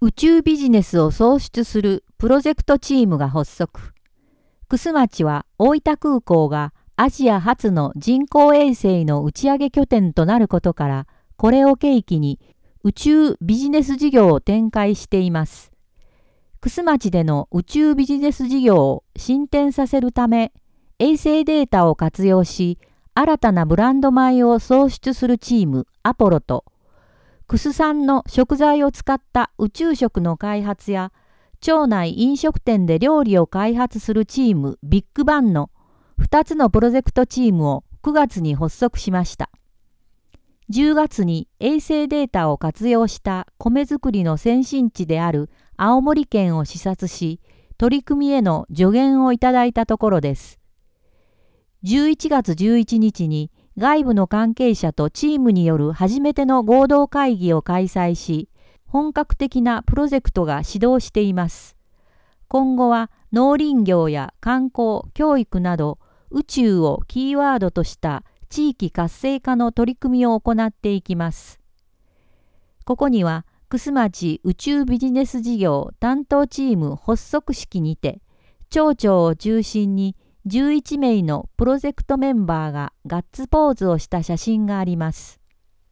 宇宙ビジネスを創出するプロジェクトチームが発足。玖珠町は大分空港がアジア初の人工衛星の打ち上げ拠点となることから、これを契機に宇宙ビジネス事業を展開しています。玖珠町での宇宙ビジネス事業を進展させるため、衛星データを活用し、新たなブランド米を創出するチームアポロと、玖珠産の食材を使った宇宙食の開発や、町内飲食店で料理を開発するチームビッグバンの2つのプロジェクトチームを9月に発足しました。10月に衛星データを活用した米作りの先進地である青森県を視察し、取り組みへの助言をいただいたところです。11月11日に外部の関係者とチームによる初めての合同会議を開催し、本格的なプロジェクトが始動しています。今後は農林業や観光、教育など宇宙をキーワードとした地域活性化の取り組みを行っていきます。ここには玖珠町宇宙ビジネス事業担当チーム発足式にて、町長を中心に11名のプロジェクトメンバーがガッツポーズをした写真があります。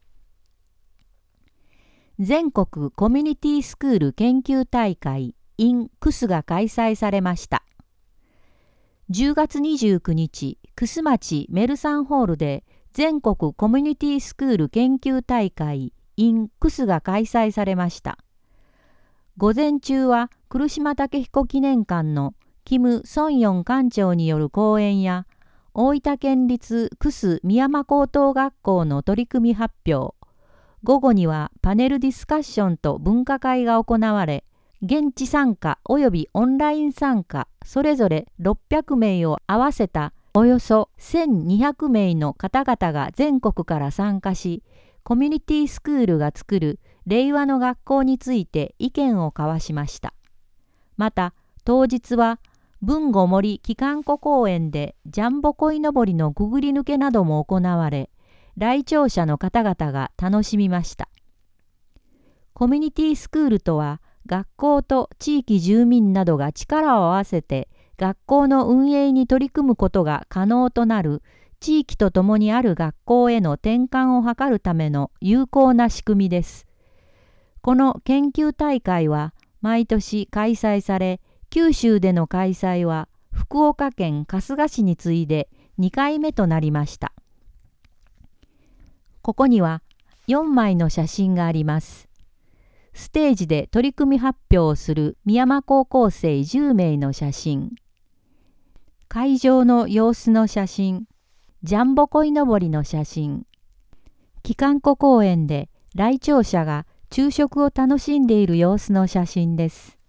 全国コミュニティスクール研究大会 in 玖珠が開催されました。10月29日、玖珠町メルサンホールで全国コミュニティスクール研究大会 in 玖珠が開催されました。午前中は来島武彦記念館のキム・ソンヨン館長による講演や、大分県立玖珠美山高等学校の取り組み発表、午後にはパネルディスカッションと分科会が行われ、現地参加及びオンライン参加、それぞれ600名を合わせたおよそ1200名の方々が全国から参加し、コミュニティスクールが作る令和の学校について意見を交わしました。また、当日は、豊後森機関湖公園でジャンボ鯉のぼりのくぐり抜けなども行われ、来庁者の方々が楽しみました。コミュニティスクールとは、学校と地域住民などが力を合わせて学校の運営に取り組むことが可能となる地域とともにある学校への転換を図るための有効な仕組みです。この研究大会は毎年開催され、九州での開催は福岡県春日市に次いで2回目となりました。ここには4枚の写真があります。ステージで取り組み発表をする美山高校生10名の写真。会場の様子の写真。ジャンボ鯉のぼりの写真。機関湖公園で来庁者が昼食を楽しんでいる様子の写真です。